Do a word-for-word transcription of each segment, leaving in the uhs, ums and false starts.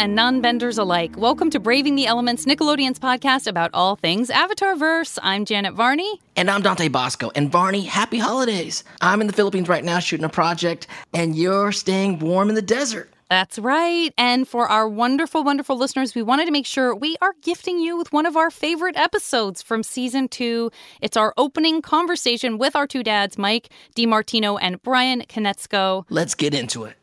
and non-benders alike. Welcome to Braving the Elements, Nickelodeon's podcast about all things Avatarverse. I'm Janet Varney. And I'm Dante Bosco. And Varney, happy holidays. I'm in the Philippines right now shooting a project, and you're staying warm in the desert. That's right. And for our wonderful, wonderful listeners, we wanted to make sure we are gifting you with one of our favorite episodes from season two. It's our opening conversation with our two dads, Mike DiMartino and Brian Konietzko. Let's get into it.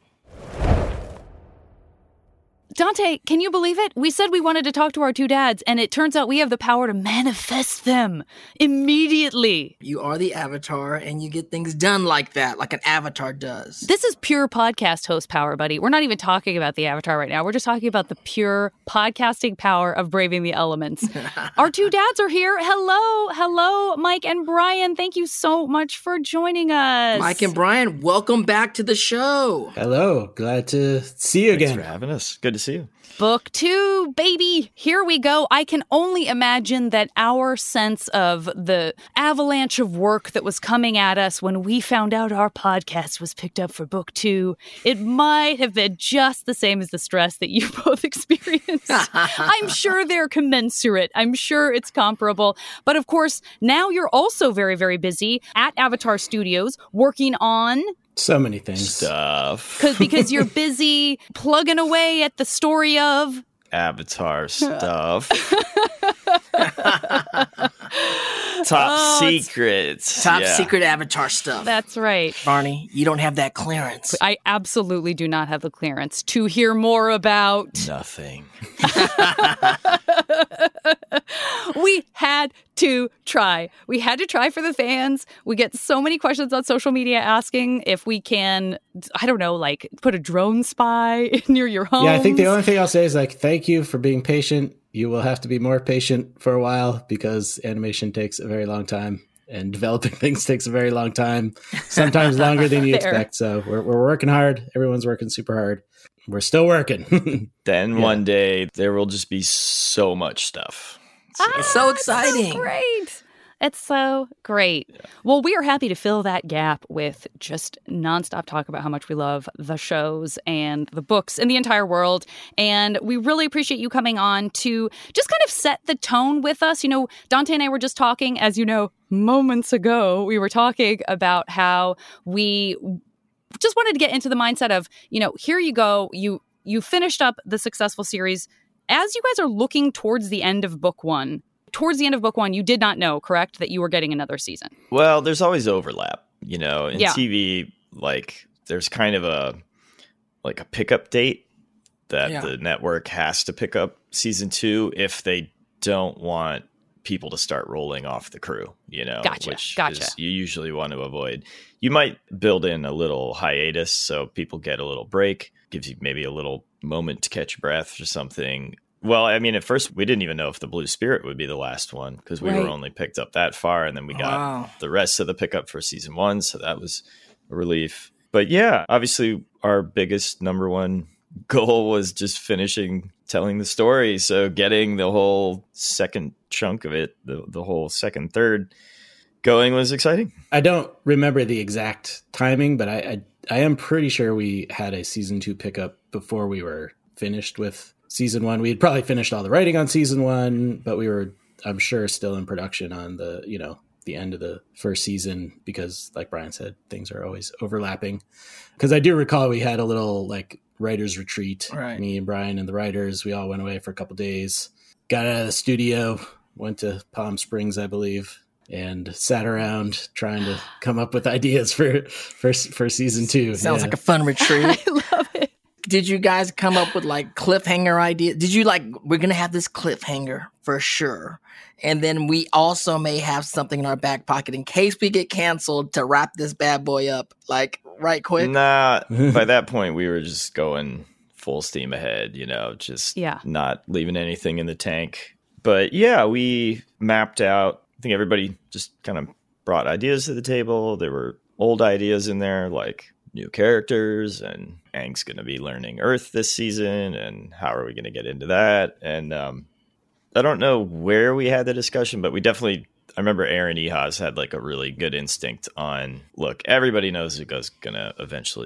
Dante, can you believe it? We said we wanted to talk to our two dads, and it turns out we have the power to manifest them immediately. You are the Avatar, and you get things done like that, like an Avatar does. This is pure podcast host power, buddy. We're not even talking about the Avatar right now. We're just talking about the pure podcasting power of Braving the Elements. Our two dads are here. Hello, hello, Mike and Brian. Thank you so much for joining us. Mike and Brian, welcome back to the show. Hello. Glad to see you Thanks again. for having us. Good to see you. Book two, baby. Here we go. I can only imagine that our sense of the avalanche of work that was coming at us when we found out our podcast was picked up for book two, it might have been just the same as the stress that you both experienced. I'm sure they're commensurate. I'm sure it's comparable. But of course, now you're also very, very busy at Avatar Studios working on... So many things. Stuff. Cause, because you're busy plugging away at the story of... Avatar stuff. Top Oh, secret. Top Yeah. secret Avatar stuff. That's right. Barney, you don't have that clearance. I absolutely do not have the clearance to hear more about... Nothing. We had to try. We had to try for the fans. We get so many questions on social media asking if we can, I don't know, like put a drone spy near your home. Yeah, I think the only thing I'll say is like, thank you for being patient. You will have to be more patient for a while because animation takes a very long time and developing things takes a very long time, sometimes longer than you Fair. expect. So we're, we're working hard. Everyone's working super hard. We're still working. Then Yeah. one day there will just be so much stuff. Ah, It's so it's exciting. so great. It's so great. Well, we are happy to fill that gap with just nonstop talk about how much we love the shows and the books and the entire world. And we really appreciate you coming on to just kind of set the tone with us. You know, Dante and I were just talking, as you know, moments ago, we were talking about how we just wanted to get into the mindset of, you know, here you go. You, you finished up the successful series. As you guys are looking towards the end of book one, towards the end of book one, you did not know, correct, that you were getting another season? Well, there's always overlap, you know, in Yeah. T V, like there's kind of a, like a pickup date that Yeah. the network has to pick up season two if they don't want people to start rolling off the crew, you know, Gotcha, which gotcha. is you usually want to avoid. You might build in a little hiatus so people get a little break, gives you maybe a little moment to catch your breath or something. Well, I mean, at first we didn't even know if the Blue Spirit would be the last one because we Right. were only picked up that far, and then we got Wow. the rest of the pickup for season one, so that was a relief. But yeah, obviously our biggest number one goal was just finishing telling the story. So getting the whole second chunk of it, the, the whole second third going was exciting. I don't remember the exact timing, but I, I I am pretty sure we had a season two pickup before we were finished with season one. We had probably finished all the writing on season one, but we were, I'm sure, still in production on the, you know, the end of the first season because, like Brian said, things are always overlapping. Because I do recall we had a little like writers retreat. Right. Me and Brian and the writers, we all went away for a couple days, got out of the studio, went to Palm Springs, I believe, and sat around trying to come up with ideas for for, for season two. Sounds Yeah. like a fun retreat. I love it. Did you guys come up with like cliffhanger ideas? Did you like, we're going to have this cliffhanger for sure. And then we also may have something in our back pocket in case we get canceled to wrap this bad boy up like right quick. Nah, by that point we were just going full steam ahead, you know, just Yeah. not leaving anything in the tank. But yeah, we mapped out, I think everybody just kind of brought ideas to the table. There were old ideas in there, like new characters, and Aang's going to be learning Earth this season, and how are we going to get into that? And um, I don't know where we had the discussion, but we definitely, I remember Aaron Ehasz had like a really good instinct on, look, everybody knows Zuko's going to eventually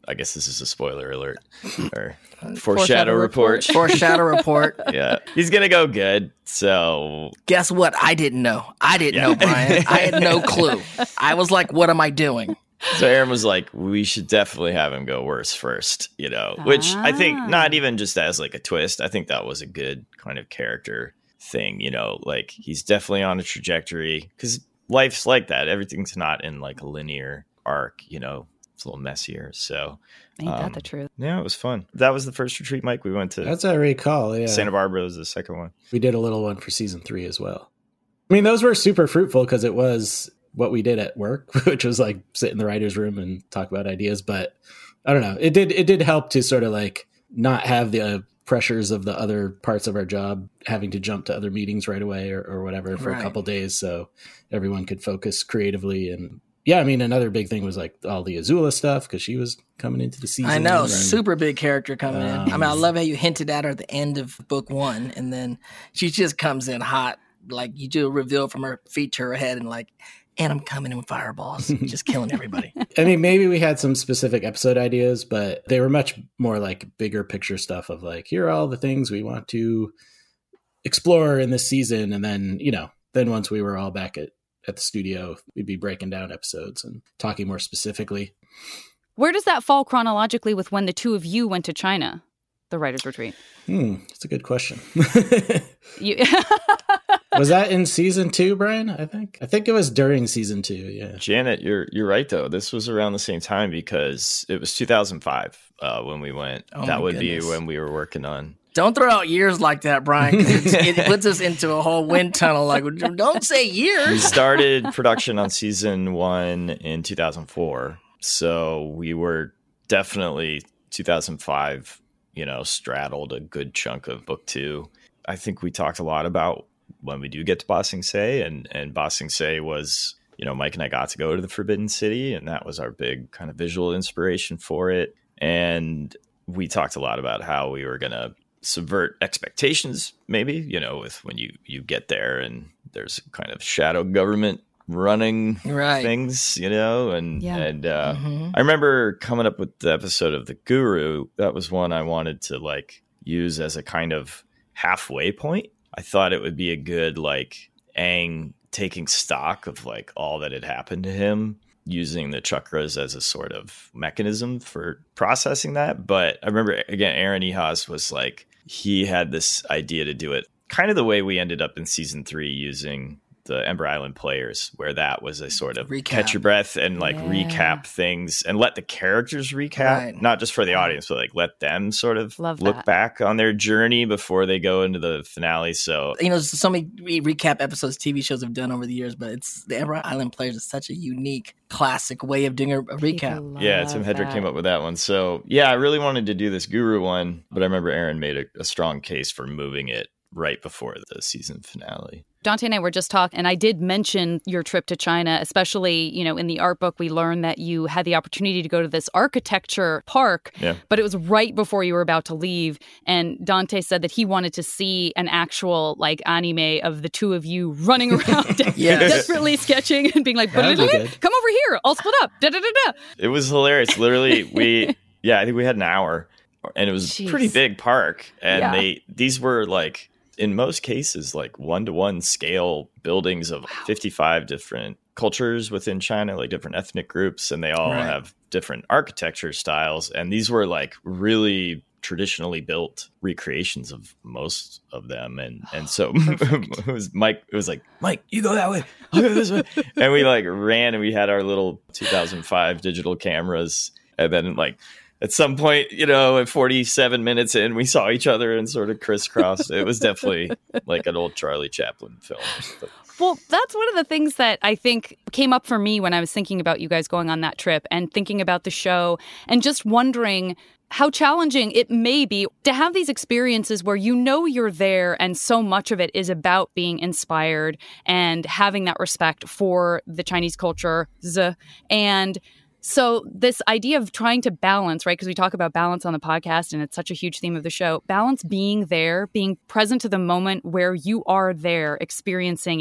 I guess this is a spoiler alert or foreshadow, Foreshadow report. Foreshadow report. Yeah, he's gonna go good. So Guess what? I didn't know. I didn't Yeah. know, Brian. I had no clue. I was like, what am I doing? So Aaron was like, we should definitely have him go worse first, you know, which I think Ah. not even just as like a twist. I think that was a good kind of character thing, you know, like he's definitely on a trajectory because life's like that. Everything's not in like a linear arc, you know, it's a little messier. So Ain't um, that the truth? yeah, it was fun. That was the first retreat, Mike. We went to That's I recall. Yeah, Santa Barbara was the second one. we did a little one for season three as well. I mean, those were super fruitful because it was what we did at work, which was like sit in the writer's room and talk about ideas. But I don't know, it did it did help to sort of like not have the uh, pressures of the other parts of our job having to jump to other meetings right away or, or whatever for Right. a couple days, so everyone could focus creatively. And yeah, I mean, another big thing was like all the Azula stuff because she was coming into the season. I know, and- super big character coming in. I mean, I Um, love how you hinted at her at the end of book one, and then she just comes in hot. Like you do a reveal from her feet to her head, and like, and I'm coming in with fireballs, just killing everybody. I mean, maybe we had some specific episode ideas, but they were much more like bigger picture stuff of like, here are all the things we want to explore in this season. And then, you know, then once we were all back at, at the studio, we'd be breaking down episodes and talking more specifically. Where does that fall chronologically with when the two of you went to China, the writer's retreat? Hmm, that's a good question. You Was that in season two, Brian? I think. I think it was during season two. Yeah. Janet, you're you're right though. This was around the same time because it was two thousand five uh, when we went. Oh, that my would goodness. be when we were working on. Don't throw out years like that, Brian. 'Cause it's- it puts us into a whole wind tunnel. Like, don't say We years. started production on season one in two thousand four, so we were definitely two thousand five. You know, straddled a good chunk of book two. I think we talked a lot about when we do get to Ba Sing Se, and and Ba Sing Se was, you know, Mike and I got to go to the Forbidden City, and that was our big kind of visual inspiration for it. And we talked a lot about how we were going to subvert expectations, maybe, you know, with when you you get there and there's kind of shadow government running Right. things, you know, and Yeah. and uh, Mhm. I remember coming up with the episode of The Guru. That was one I wanted to like use as a kind of halfway point. I thought it would be a good like Aang taking stock of like all that had happened to him, using the chakras as a sort of mechanism for processing that. But I remember again, Aaron Ehas was like, he had this idea to do it kind of the way we ended up in season three using the Ember Island Players, where that was a sort of Recap. catch your breath and like Yeah. recap things and let the characters recap, Right. not just for the audience, but like let them sort of Love look that. back on their journey before they go into the finale. So You know, so many re- recap episodes T V shows have done over the years, but it's the Ember Island Players is such a unique, classic way of doing a, a recap. People yeah, love Tim Hedrick that. came up with that one. So yeah, I really wanted to do this Guru one, but I remember Aaron made a, a strong case for moving it right before the season finale. Dante and I were just talking, and I did mention your trip to China, especially, you know, in the art book, we learned that you had the opportunity to go to this architecture park, Yeah. but it was right before you were about to leave. And Dante said that he wanted to see an actual, like, anime of the two of you running around, Yes. desperately sketching and being like, That'd be good. come over here, I'll split up, da da da da. It was hilarious. Literally, we yeah, I think we had an hour, and it was Jeez. a pretty big park. And Yeah. they these were like in most cases like one to one scale buildings of fifty-five different cultures within China, like different ethnic groups, and they all Right. have different architecture styles. And these were like really traditionally built recreations of most of them. And and so it was Mike. It was like, Mike, you go that way, I'll go this way, and we like ran, and we had our little two thousand five digital cameras. And then, like, at some point, you know, at forty-seven minutes in, we saw each other and sort of crisscrossed. It was definitely like an old Charlie Chaplin film. But Well, that's one of the things that I think came up for me when I was thinking about you guys going on that trip and thinking about the show and just wondering how challenging it may be to have these experiences where you know you're there and so much of it is about being inspired and having that respect for the Chinese culture. Z- And so this idea of trying to balance, right? Because we talk about balance on the podcast and it's such a huge theme of the show. Balance being there, being present to the moment where you are there, experiencing it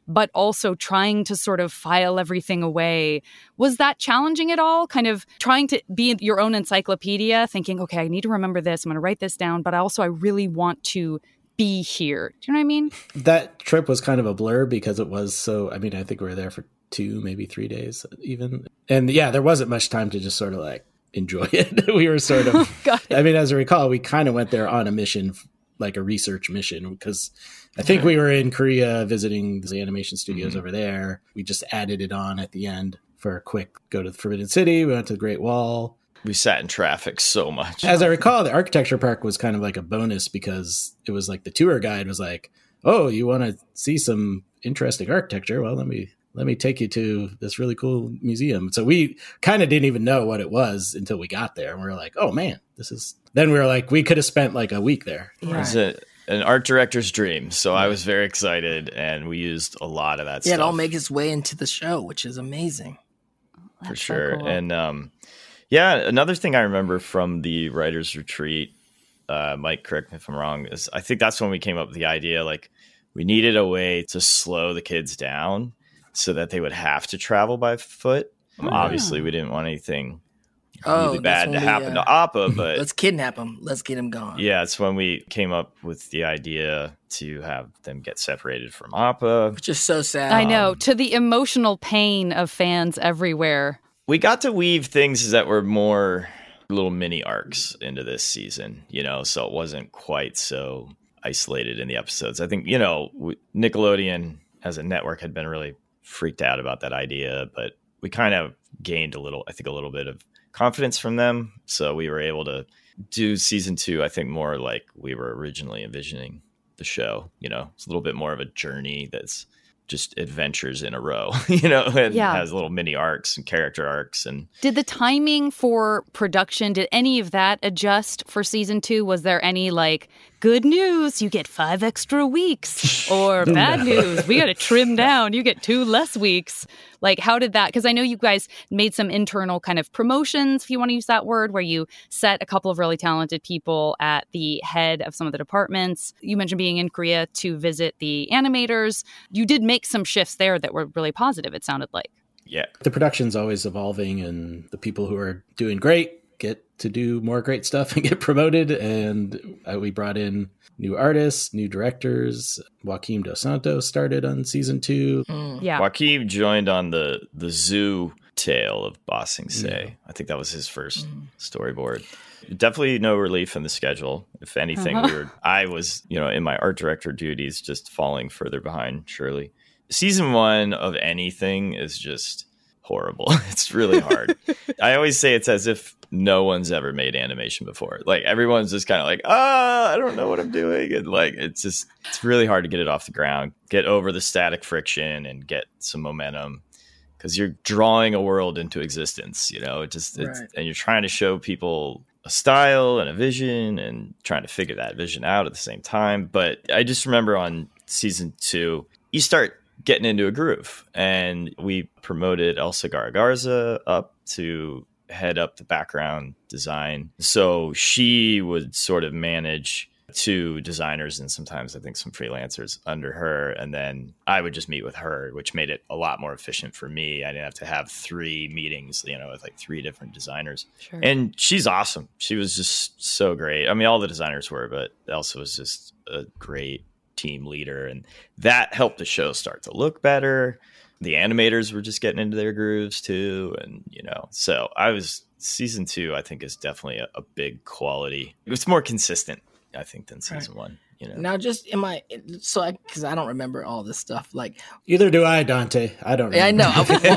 but also trying to sort of file everything away. Was that challenging at all? Kind of trying to be your own encyclopedia, thinking, okay, I need to remember this. I'm going to write this down, but also I really want to be here. Do you know what I mean? That trip was kind of a blur because it was so, I mean, I think we were there for two, maybe three days even. And yeah, there wasn't much time to just sort of like enjoy it. We were sort of, I mean, as I recall, we kind of went there on a mission, like a research mission, because I think we were in Korea visiting the animation studios mm-hmm. over there. We just added it on at the end for a quick go to the Forbidden City. We went to the Great Wall. We sat in traffic so much. As I recall, the architecture park was kind of like a bonus because it was like the tour guide was like, oh, you want to see some interesting architecture? Well, let me let me take you to this really cool museum. So we kind of didn't even know what it was until we got there. And we were like, oh, man, this is. Then we were like, we could have spent like a week there. Yeah. It was a, an art director's dream. So I was very excited and we used a lot of that yeah, stuff. Yeah, it all makes its way into the show, which is amazing. That's For sure. So cool. And, um, yeah, another thing I remember from the writer's retreat, uh, Mike, correct me if I'm wrong, is I think that's when we came up with the idea, like, we needed a way to slow the kids down so that they would have to travel by foot. Um, Oh. Obviously, we didn't want anything Oh, really that's bad to when we, happen uh, to Appa, but Let's kidnap him. Let's get him gone. yeah, it's when we came up with the idea to have them get separated from Appa. Which is so sad. I know, to the emotional pain of fans everywhere. We got to weave things that were more little mini arcs into this season, you know, so it wasn't quite so isolated in the episodes. I think, you know, Nickelodeon as a network had been really freaked out about that idea, but we kind of gained a little, I think, a little bit of confidence from them. So we were able to do season two, I think, more like we were originally envisioning the show. You know, it's a little bit more of a journey that's just adventures in a row, you know, and Yeah. has little mini arcs and character arcs. And Did the timing for production, did any of that adjust for season two? Was there any like, good news, you get five extra weeks, or bad No. news, we got to trim down, you get two less weeks? Like, how did that, because I know you guys made some internal kind of promotions, if you want to use that word, where you set a couple of really talented people at the head of some of the departments. You mentioned being in Korea to visit the animators. You did make some shifts there that were really positive, it sounded like. yeah, The production's always evolving, and the people who are doing great get to do more great stuff and get promoted. And uh, we brought in new artists, new directors. Joaquim Dos Santos started on season two. Mm. Yeah. Joaquin joined on the the zoo tale of Ba Sing Se. I think that was his first Mm. storyboard. Definitely no relief in the schedule. If anything, Uh-huh. we were I was, you know, in my art director duties, just falling further behind, surely. Season one of anything is just horrible. It's really hard. I always say it's as if no one's ever made animation before. Like everyone's just kind of like, ah, I don't know what I'm doing. And like, it's just, it's really hard to get it off the ground, get over the static friction and get some momentum because you're drawing a world into existence, you know, it just, it's, Right. and you're trying to show people a style and a vision and trying to figure that vision out at the same time. But I just remember on season two, you start getting into a groove, and we promoted Elsa Garagarza up to head up the background design. So she would sort of manage two designers and sometimes I think some freelancers under her. And then I would just meet with her, which made it a lot more efficient for me. I didn't have to have three meetings, you know, with like three different designers. Sure. And she's awesome. She was just so great. I mean, all the designers were, but Elsa was just a great team leader. And that helped the show start to look better. The animators were just getting into their grooves too. And, you know, so I was season two, I think is definitely a, a big quality. It was more consistent, I think, than season one, you know. Now, just in my, so I, because I don't remember all this stuff. Like, Either do I, Dante. I don't know. yeah, I know.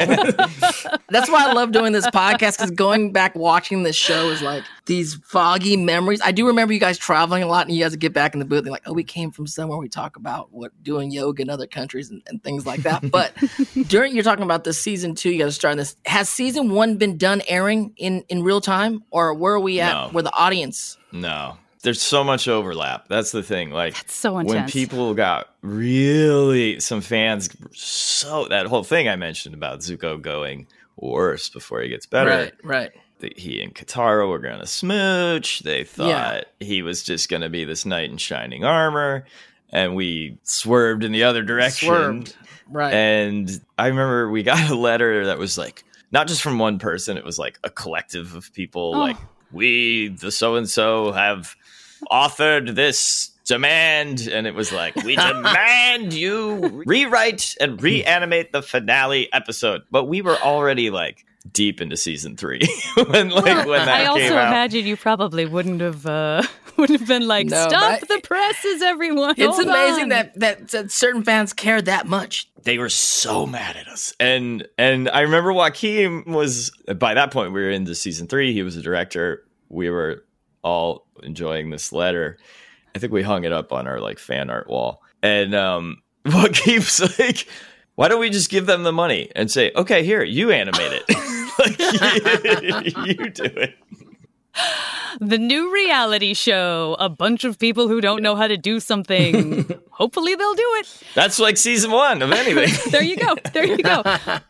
That's why I love doing this podcast, because going back watching this show is like these foggy memories. I do remember you guys traveling a lot, and you guys would get back in the booth and like, oh, we came from somewhere. We talk about what doing yoga in other countries and, and things like that. But during you're talking about this season two, you guys are starting this. Has season one been done airing in in real time, or where are we at? No. Where the audience? No, there's so much overlap. That's the thing. Like, That's so when intense. people got really, some fans, so that whole thing I mentioned about Zuko going worse before he gets better. Right, right. That he and Katara were going to smooch. They thought Yeah. he was just going to be this knight in shining armor. and we swerved in the other direction. Swerved. Right. And I remember we got a letter that was like, not just from one person, it was like a collective of people. Oh. Like, we, the so-and-so, have authored this demand. And it was like, we demand you rewrite and reanimate the finale episode. But we were already like deep into season three when like Well, when that I also came out. imagine you probably wouldn't have uh, would have been like, No, stop but- the presses, everyone. It's Hold amazing on." that, that that certain fans care that much. They were so mad at us. And and I remember Joaquin was, by that point, we were into season three. He was the director. We were all enjoying this letter. I think we hung it up on our like fan art wall. And um, Joaquin's like, why don't we just give them the money and say, okay, here, you animate it. Like, you, you do it. The new reality show, a bunch of people who don't know how to do something. Hopefully they'll do it. That's like season one of anything. There you go. There you go.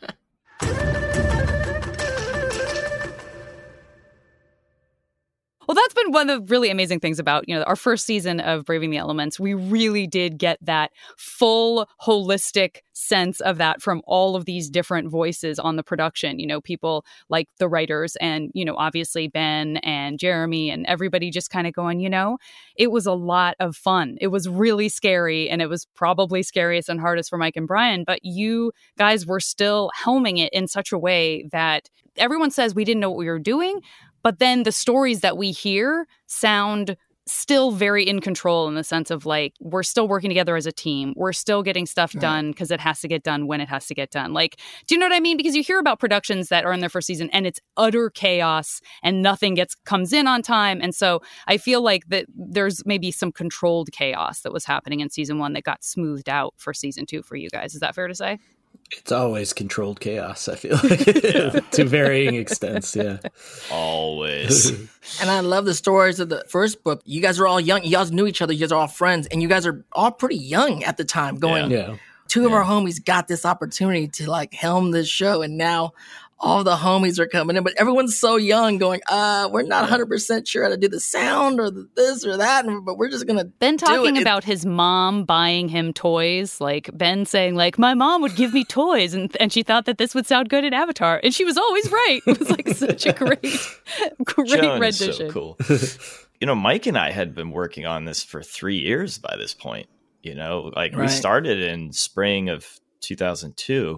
Well, that's been one of the really amazing things about, you know, our first season of Braving the Elements. We really did get that full holistic sense of that from all of these different voices on the production. You know, people like the writers and, you know, obviously Ben and Jeremy and everybody just kind of going, you know, it was a lot of fun. It was really scary, and it was probably scariest and hardest for Mike and Brian. But you guys were still helming it in such a way that everyone says we didn't know what we were doing. But then the stories that we hear sound still very in control in the sense of like, we're still working together as a team. We're still getting stuff done because it has to get done when it has to get done. Like, do you know what I mean? Because you hear about productions that are in their first season and it's utter chaos and nothing gets comes in on time. And so I feel like that there's maybe some controlled chaos that was happening in season one that got smoothed out for season two for you guys. Is that fair to say? It's always controlled chaos, I feel like, to varying extents, yeah. Always. And I love the stories of the first book. You guys are all young. You guys knew each other. You guys are all friends. And you guys are all pretty young at the time going, Yeah. two of Yeah. our homies got this opportunity to like helm this show. And now all the homies are coming in. But everyone's so young going, uh, we're not one hundred percent sure how to do the sound or the this or that. But we're just going to Ben do talking it. about his mom buying him toys, like Ben saying, like, my mom would give me toys, and and she thought that this would sound good in Avatar, and she was always right. It was like such a great, great Joan is rendition. so cool. You know, Mike and I had been working on this for three years by this point. You know, like we Right. started in spring of two thousand two.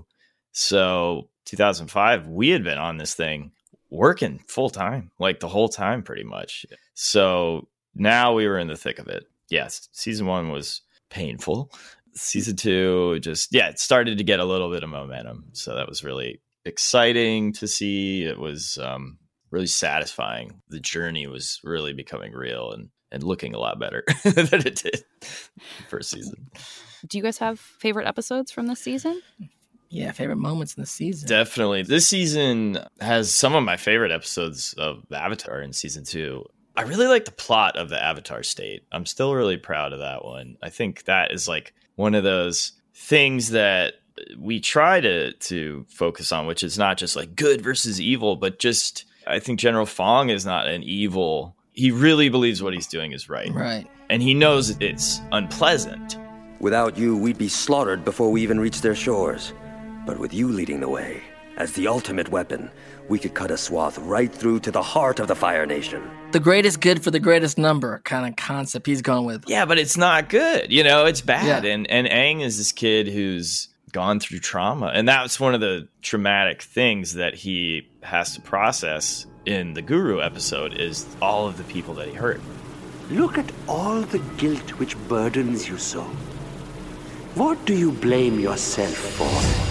So two thousand five, we had been on this thing working full time, like the whole time pretty much. So now we were in the thick of it. Yes, season one was painful. Season two just, yeah, it started to get a little bit of momentum. So that was really exciting to see. It was um, really satisfying. The journey was really becoming real and, and looking a lot better than it did the first season. Do you guys have favorite episodes from this season? Yeah, favorite moments in the season. Definitely. This season has some of my favorite episodes of Avatar in season two. I really like the plot of the Avatar state. I'm still really proud of that one. I think that is like one of those things that we try to to focus on, which is not just like good versus evil, but just I think General Fong is not an evil. He really believes what he's doing is right. Right. And he knows it's unpleasant. Without you, we'd be slaughtered before we even reached their shores. But with you leading the way, as the ultimate weapon, we could cut a swath right through to the heart of the Fire Nation. The greatest good for the greatest number kind of concept he's going with. Yeah, but it's not good. You know, it's bad. Yeah. And and Aang is this kid who's gone through trauma. And that's one of the traumatic things that he has to process in the Guru episode is all of the people that he hurt. Look at all the guilt which burdens you so. What do you blame yourself for?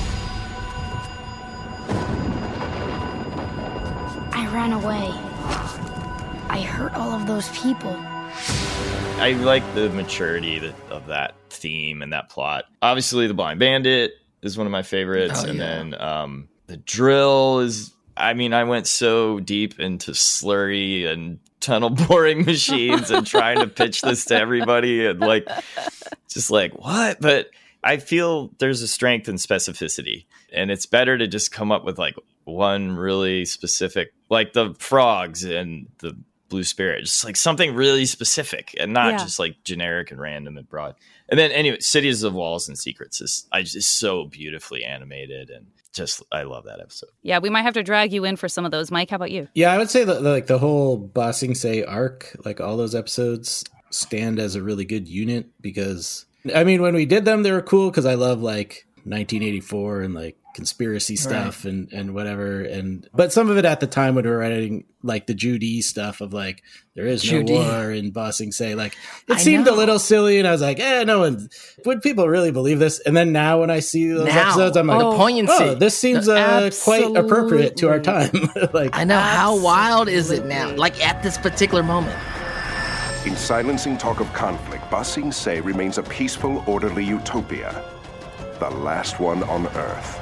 I ran away. I hurt all of those people. I like the maturity that, of that theme and that plot. Obviously, The Blind Bandit is one of my favorites. Oh, and yeah. then um, The Drill is, I mean, I went so deep into slurry and tunnel boring machines and trying to pitch this to everybody and like, just like, what? But I feel there's a strength in specificity. And it's better to just come up with like one really specific, like the frogs and the Blue Spirit, just like something really specific and not Yeah. just like generic and random and broad. And then anyway, Cities of Walls and Secrets is I just is so beautifully animated, and just I love that episode. Yeah, we might have to drag you in for some of those. Mike, how about you? Yeah, I would say that like the whole Ba Sing Se arc, like all those episodes stand as a really good unit because I mean, when we did them, they were cool because I love like nineteen eighty-four and like conspiracy stuff right. and, and whatever. And but some of it at the time when we were writing like the Judy stuff of like there is Judy. no war in Ba Sing Se, like it I seemed know. a little silly, and I was like, eh, no one would people really believe this? And then now when I see those Now, episodes, I'm like, the poignancy. oh, this seems uh, quite appropriate to our time. Like I know. How wild is it now? Like at this particular moment. In silencing talk of conflict, Ba Sing Se remains a peaceful, orderly utopia. The last one on Earth.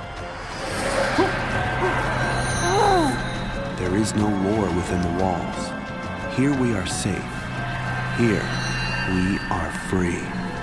There is no war within the walls. Here we are safe. Here we are free.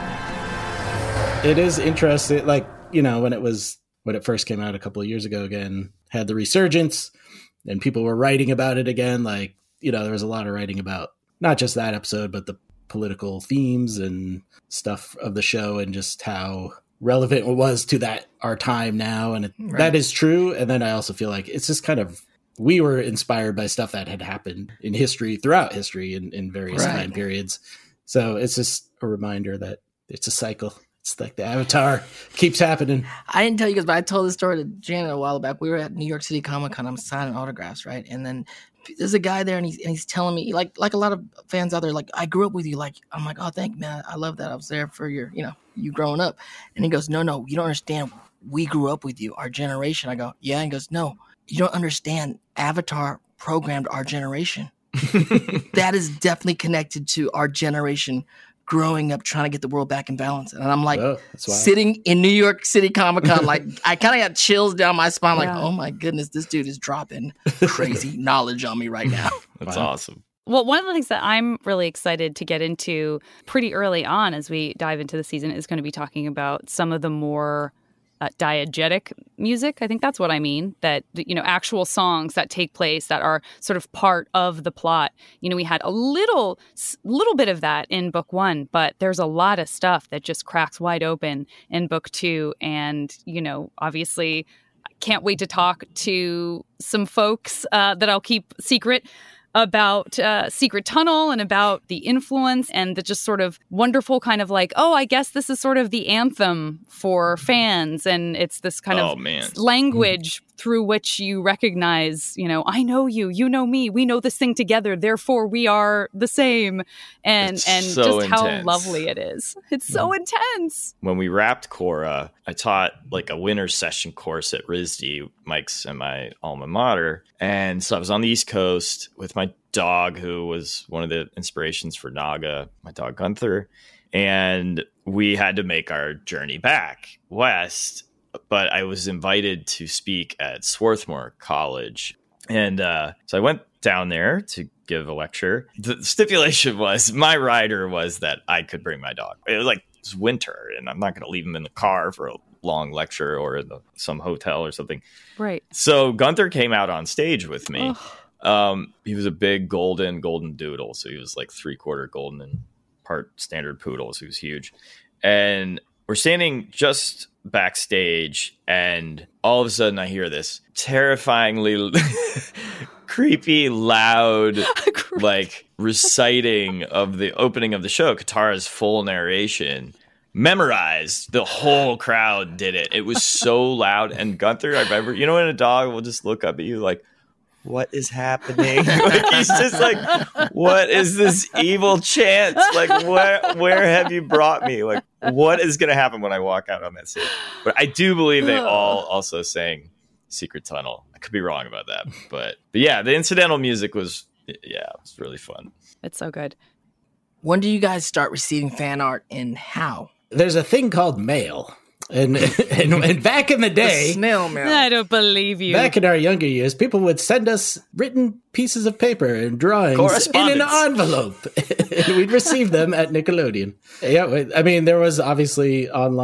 It is interesting, like, you know, when it was when it first came out a couple of years ago again, had the resurgence and people were writing about it again. Like, you know, there was a lot of writing about not just that episode, but the political themes and stuff of the show and just how relevant it was to that our time now. And it, Right. that is true. And then I also feel like it's just kind of, we were inspired by stuff that had happened in history throughout history in, in various Right. time periods. So it's just a reminder that it's a cycle. It's like the Avatar keeps happening. I didn't tell you guys, but I told this story to Janet a while back. We were at New York City Comic Con. I'm signing autographs, right? And then there's a guy there, and he's and he's telling me, like like a lot of fans out there, like I grew up with you. Like I'm like, oh, thank you, man. I love that. I was there for your, you know, you growing up. And he goes, no, no, you don't understand. We grew up with you, our generation. I go, yeah. And he goes, no, you don't understand. Avatar programmed our generation. That is definitely connected to our generation growing up trying to get the world back in balance. And I'm like Oh, that's wild. sitting in New York City Comic Con, like I kind of got chills down my spine, like, Yeah. oh my goodness, this dude is dropping crazy knowledge on me right now. That's Wow. awesome. Well, one of the things that I'm really excited to get into pretty early on as we dive into the season is going to be talking about some of the more uh, diegetic music. I think that's what I mean, that, you know, actual songs that take place that are sort of part of the plot. You know, we had a little, s- little bit of that in book one, but there's a lot of stuff that just cracks wide open in book two. And, you know, obviously, I can't wait to talk to some folks uh, that I'll keep secret about uh, Secret Tunnel and about the influence and the just sort of wonderful kind of like, oh, I guess this is sort of the anthem for fans. And it's this kind Oh, of man. language through which you recognize, you know, I know you, you know me, we know this thing together, therefore we are the same. And, It's and so just how intense. lovely it is. It's so intense. When we wrapped Korra, I taught like a winter session course at R I S D, Mike's and my alma mater. And so I was on the East Coast with my dog, who was one of the inspirations for Naga, my dog Gunther. And we had to make our journey back west. But I was invited to speak at Swarthmore College. And uh, so I went down there to give a lecture. The stipulation was my rider was that I could bring my dog. It was like it's winter, and I'm not going to leave him in the car for a long lecture or in the, some hotel or something. Right. So Gunther came out on stage with me. Oh. Um, he was a big golden, golden doodle. So he was like three quarter golden and part standard poodle. So he was huge. And we're standing just backstage, and all of a sudden I hear this terrifyingly creepy, loud, like reciting of the opening of the show. Katara's full narration. Memorized. The whole crowd did it. It was so loud. And Gunther, I remember, you know, when a dog will just look up at you like, what is happening? Like he's just like, what is this evil chant? Like, where where have you brought me? Like, what is going to happen when I walk out on that stage? But I do believe they all also sang Secret Tunnel. I could be wrong about that, but but yeah, the incidental music was yeah, it was really fun. It's so good. When do you guys start receiving fan art, and how? There's a thing called mail. And, and and back in the day, Snail mail. I don't believe you. back in our younger years, people would send us written pieces of paper and drawings in an Correspondence. envelope. And we'd receive them at Nickelodeon. Yeah, I mean, there was obviously online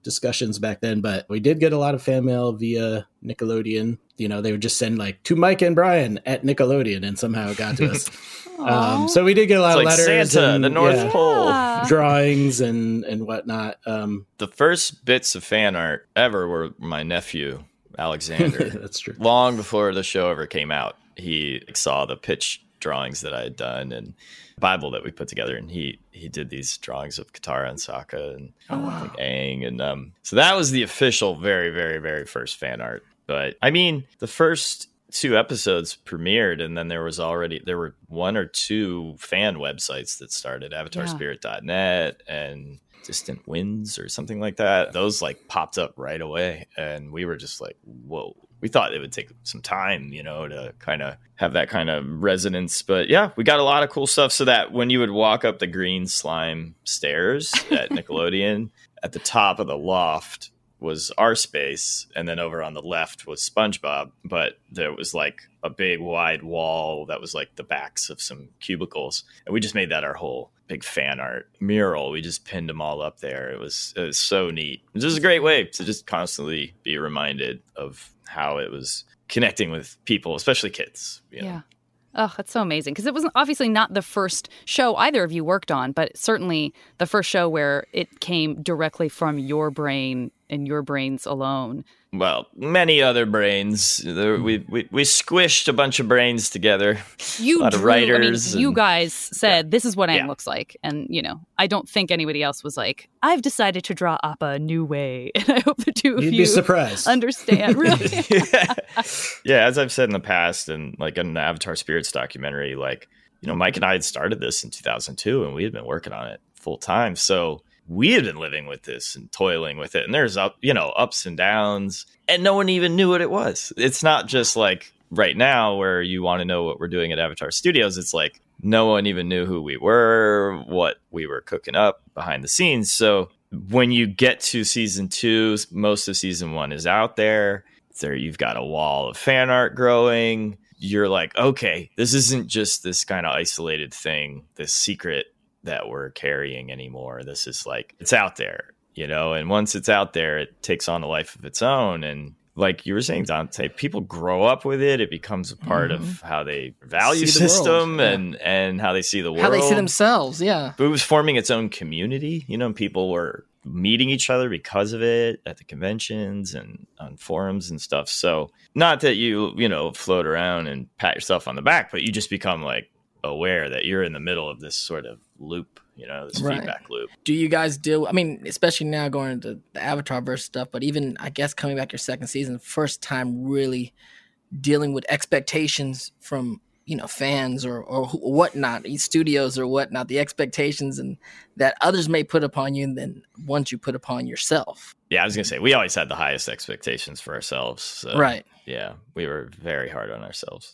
discussions back then, but we did get a lot of fan mail via Nickelodeon. You know, they would just send like to Mike and Brian at Nickelodeon, and somehow it got to us. um, so we did get a lot it's of like letters, Santa, and, the North yeah, Pole, drawings and and whatnot. Um, the first bits of fan art ever were my nephew Alexander. That's true. Long before the show ever came out, he saw the pitch drawings that I had done and Bible that we put together, and he he did these drawings of Katara and Sokka and oh, wow. like Aang, and um, so that was the official, very, very, very first fan art. But I mean, the first two episodes premiered, and then there was already there were one or two fan websites that started, avatar spirit dot net and Distant Winds or something like that. Those like popped up right away, and we were just like, whoa. We thought it would take some time, you know, to kind of have that kind of resonance. But yeah, we got a lot of cool stuff, so that when you would walk up the green slime stairs at Nickelodeon, at the top of the loft was our space, and then over on the left was SpongeBob. But there was like a big wide wall that was like the backs of some cubicles, and we just made that our whole big fan art mural. We just pinned them all up there. It was it was so neat. It was just a great way to just constantly be reminded of how it was connecting with people, especially kids. You know? Yeah. Oh, that's so amazing. Because it was obviously not the first show either of you worked on, but certainly the first show where it came directly from your brain and your brains alone. Well, many other brains. There, we, we we squished a bunch of brains together. You a lot drew, of writers. I mean, you and, guys said, yeah. this is what Aang yeah. looks like. And, you know, I don't think anybody else was like, I've decided to draw Appa a new way. And I hope the two of You'd you be surprised. understand. Really? yeah. yeah, as I've said in the past, and like in the Avatar Spirits documentary, like, you know, Mike and I had started this in two thousand two, and we had been working on it full time. So we had been living with this and toiling with it. And there's up, you know, ups and downs, and no one even knew what it was. It's not just like right now where you want to know what we're doing at Avatar Studios. It's like no one even knew who we were, what we were cooking up behind the scenes. So when you get to season two, most of season one is out there. There you've got a wall of fan art growing. You're like, okay, this isn't just this kind of isolated thing, this secret that we're carrying anymore. This is like, it's out there, you know, and once it's out there, it takes on a life of its own. And like you were saying, Dante, people grow up with it. It becomes a part mm-hmm. of how they value the system yeah. and, and how they see the world. How they see themselves, yeah. But it was forming its own community. You know, people were meeting each other because of it at the conventions and on forums and stuff. So not that you, you know, float around and pat yourself on the back, but you just become like aware that you're in the middle of this sort of loop, you know, this right. feedback loop. Do you guys deal, I mean, especially now going into the Avatarverse stuff, but even, I guess, coming back your second season, first time really dealing with expectations from, you know, fans or, or whatnot, studios or whatnot, the expectations and that others may put upon you and then ones you put upon yourself. Yeah, I was going to say, we always had the highest expectations for ourselves. So, right. Yeah, we were very hard on ourselves.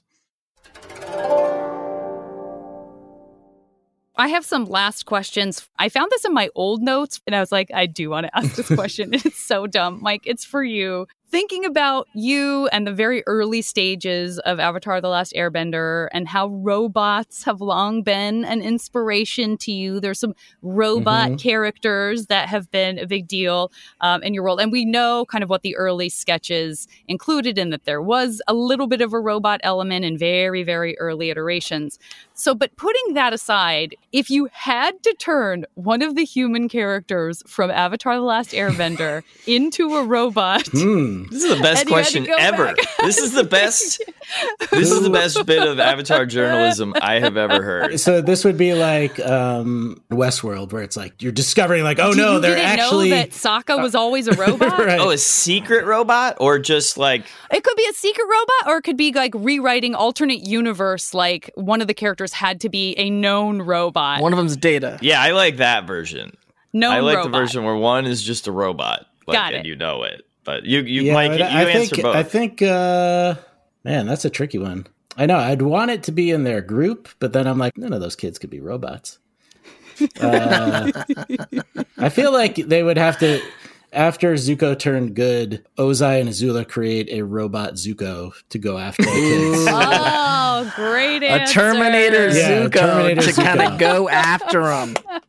I have some last questions. I found this in my old notes, and I was like, I do want to ask this question. It's so dumb. Mike, it's for you. Thinking about you and the very early stages of Avatar: The Last Airbender and how robots have long been an inspiration to you. There's some robot mm-hmm. characters that have been a big deal um, in your world. And we know kind of what the early sketches included in that there was a little bit of a robot element in very, very early iterations. So, but putting that aside, if you had to turn one of the human characters from Avatar: The Last Airbender into a robot... Mm. This is the best question ever. This is the best. This is the best bit of Avatar journalism I have ever heard. So this would be like um, Westworld, where it's like you're discovering, like, oh Do no, you they're didn't actually know that Sokka was always a robot. Right. Oh, a secret robot, or just like it could be a secret robot, or it could be like rewriting alternate universe. Like one of the characters had to be a known robot. One of them's Data. Yeah, I like that version. Known I like robot. the version where one is just a robot, like, Got it. and you know it. But you, you, yeah, Mike, you, you I answer think, both. I think, uh, man, that's a tricky one. I know I'd want it to be in their group, but then I'm like, none of those kids could be robots. Uh, I feel like they would have to, after Zuko turned good, Ozai and Azula create a robot Zuko to go after the kids. Oh, great answer. A Terminator Yeah, Zuko Terminator to Zuko. kind of go after them.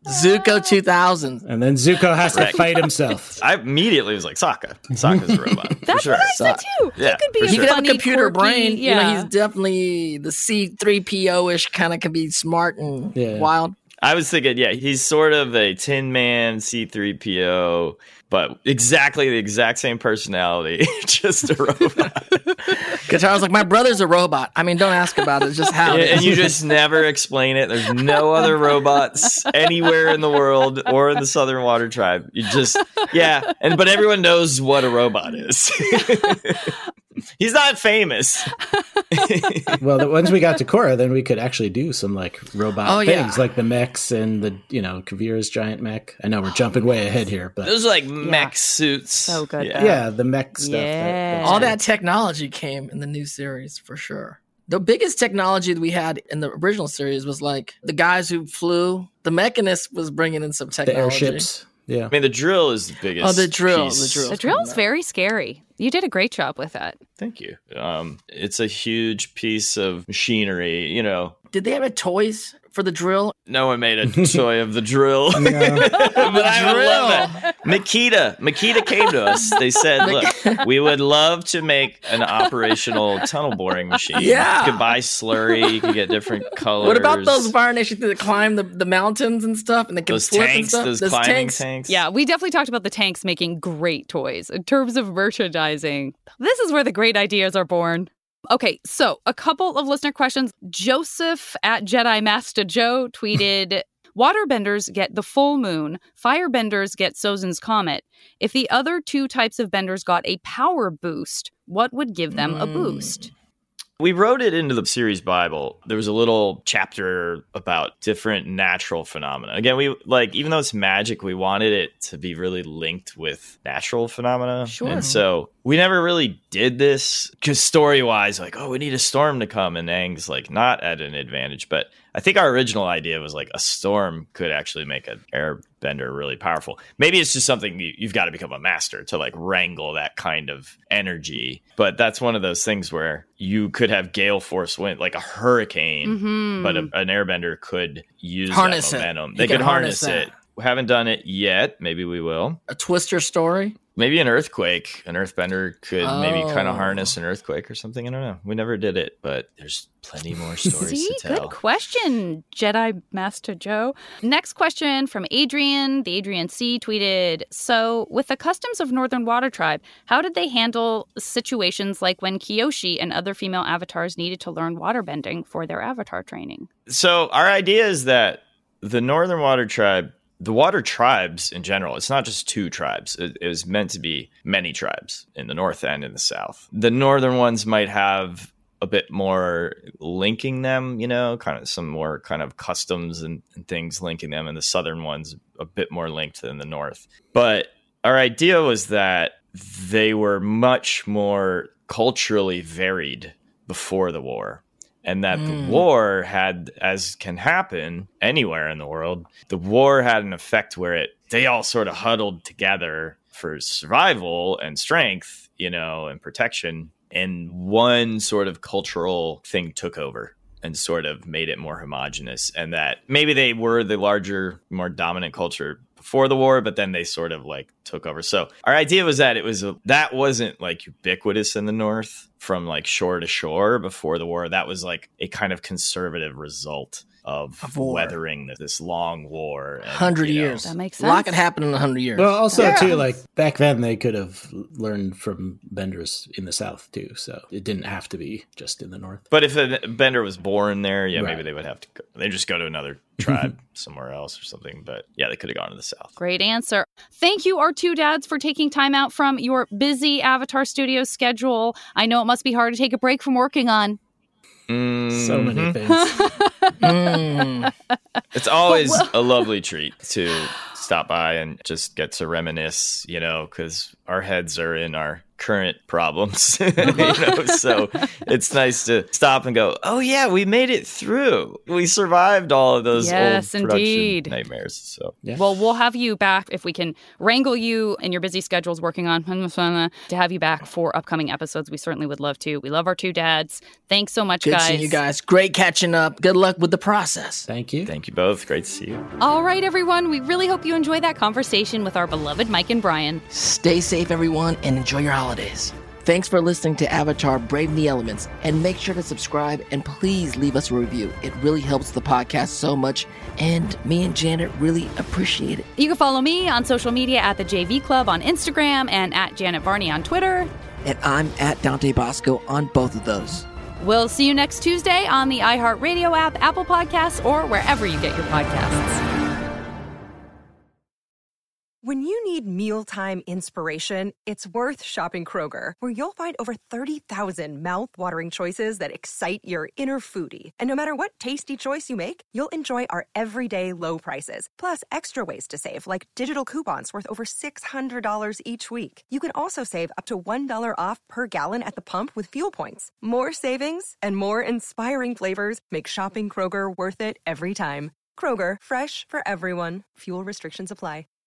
Zuko two thousand. And then Zuko has to fight himself. I immediately was like, Sokka. Sokka's a robot. That's for sure. what I said too. Yeah, he could be for a He sure. could have a funny, computer quirky, brain. Yeah. You know, he's definitely the C three P O-ish kind of can be smart and Yeah. wild. I was thinking, yeah, he's sort of a Tin Man, C three P O, but exactly the exact same personality, just a robot. Guitar was like, my brother's a robot. I mean, don't ask about it. It's just how and, it and is. you just never explain it. There's no other robots anywhere in the world or in the Southern Water Tribe. You just, yeah, and but everyone knows what a robot is. He's not famous. Well, the, once we got to Korra, then we could actually do some like robot Oh, yeah. things, like the mechs and the you know Kavira's giant mech. I know we're jumping way ahead here, but Those are like mech suits. So good, Yeah. yeah, the mech stuff. Yeah. That, All that technology came in the new series for sure. The biggest technology that we had in the original series was like the guys who flew. The Mechanist was bringing in some the technology. airships. Yeah, I mean, the drill is the biggest. Oh, the drill, piece. the drill. The drill's very scary. You did a great job with that. Thank you. Um, it's a huge piece of machinery. You know, Did they have a toys for the drill? no one made a toy of the drill. But I would love that. Makita, Makita came to us. They said, "Look, we would love to make an operational tunnel boring machine. Yeah. You could buy slurry. You could get different colors. What about those Fire Nation that climb the, the mountains and stuff and they can Those flip and tanks? stuff? Those climbing tanks? Yeah, we definitely talked about the tanks making great toys. In terms of merchandising, this is where the great ideas are born. Okay, so a couple of listener questions. Joseph at Jedi Master Joe tweeted, waterbenders get the full moon, firebenders get Sozin's comet. If the other two types of benders got a power boost, what would give them a boost? We wrote it into the series Bible. There was a little chapter about different natural phenomena. Again, we like, even though it's magic, we wanted it to be really linked with natural phenomena. Sure. And so we never really did this because story wise, like, oh, we need a storm to come. And Aang's like not at an advantage. But I think our original idea was like a storm could actually make an airbender really powerful. Maybe it's just something you, you've got to become a master to like wrangle that kind of energy. But that's one of those things where you could have gale force wind, like a hurricane, Mm-hmm. but a, an airbender could use Harness that it. momentum. He They can could harness, harness it. that. We haven't done it yet. Maybe we will. A Twister story? Maybe an earthquake. An earthbender could maybe kind Oh. of harness an earthquake or something. I don't know. We never did it, but there's plenty more stories See, to tell. good question, Jedi Master Joe. Next question from Adrian. The Adrian C tweeted, so with the customs of Northern Water Tribe, how did they handle situations like when Kyoshi and other female avatars needed to learn waterbending for their avatar training? So our idea is that the Northern Water Tribe, the water tribes in general, it's not just two tribes. It, it was meant to be many tribes in the north and in the south. The northern ones might have a bit more linking them, you know, kind of some more kind of customs and, and things linking them, and the southern ones a bit more linked than the north. But our idea was that they were much more culturally varied before the war. And that the war had, as can happen anywhere in the world, the war had an effect where it they all sort of huddled together for survival and strength, you know, and protection. And one sort of cultural thing took over and sort of made it more homogenous. And that maybe they were the larger, more dominant culture before the war, but then they sort of like took over. So our idea was that it was a, that wasn't like ubiquitous in the north from like shore to shore before the war. That was like a kind of conservative result of, Of war. weathering this long war. and, Hundred you know, years. That makes A lot sense. could happen in a hundred years. Well, also Yeah. too, like back then they could have learned from benders in the south too, so it didn't have to be just in the north. But if a bender was born there, yeah, Right. maybe they would have to go. They just go to another tribe somewhere else or something. But yeah, they could have gone to the south. Great answer. Thank you, our two dads, for taking time out from your busy Avatar Studios schedule. I know it must be hard to take a break from working on. So many Mhm. things. Mm. It's always a lovely treat to stop by and just get to reminisce, you know, because our heads are in our current problems. You know, so it's nice to stop and go, oh yeah, we made it through. We survived all of those yes, old production indeed. nightmares. So Yeah. Well, we'll have you back if we can wrangle you and your busy schedules working on to have you back for upcoming episodes. We certainly would love to. We love our two dads. Thanks so much, Good guys. seeing you guys. Great catching up. Good luck with the process. Thank you. thank you both. Great to see you. All right, everyone. We really hope you enjoyed that conversation with our beloved Mike and Brian. Stay safe, everyone, and enjoy your holidays. Thanks for listening to Avatar Brave the Elements, and make sure to subscribe and please leave us a review. It really helps the podcast so much, and me and Janet really appreciate it. You can follow me on social media at the J V Club on Instagram and at Janet Varney on Twitter. And I'm at Dante Bosco on both of those. We'll see you next Tuesday on the iHeartRadio app, Apple Podcasts, or wherever you get your podcasts. When you need mealtime inspiration, it's worth shopping Kroger, where you'll find over thirty thousand mouth-watering choices that excite your inner foodie. And no matter what tasty choice you make, you'll enjoy our everyday low prices, plus extra ways to save, like digital coupons worth over six hundred dollars each week. You can also save up to one dollar off per gallon at the pump with fuel points. More savings and more inspiring flavors make shopping Kroger worth it every time. Kroger, fresh for everyone. Fuel restrictions apply.